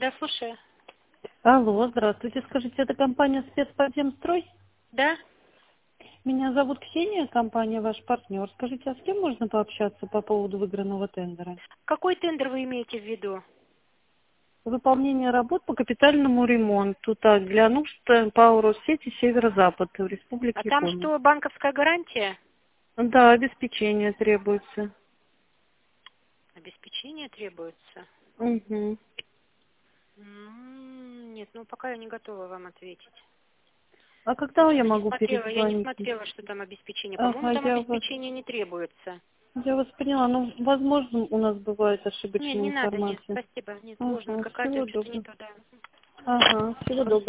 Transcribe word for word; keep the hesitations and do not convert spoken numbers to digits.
Да, слушаю. Алло, здравствуйте. Скажите, это компания «Спецподземстрой»? Да? Меня зовут Ксения, компания ваш партнер. Скажите, а с кем можно пообщаться по поводу выигранного тендера? Какой тендер вы имеете в виду? Выполнение работ по капитальному ремонту так, для нужд ПАО «Россети Северо-Запад» в А Республике там Коми. что, банковская гарантия? Да, обеспечение требуется. Обеспечение требуется? Угу. М, Нет, ну пока я не готова вам ответить. А Я когда я что-то не могу смотрела, я не перезвонить? смотрела, что там обеспечение. Ага, По-моему, там я вас, обеспечение не требуется. я вас поняла. Ну, возможно, у нас бывает Нет, ошибочная не надо, нет, информация. спасибо. Нет, ложно, Ага, какая-то всего что-то не доброго. то, да. Ага, всего доброго.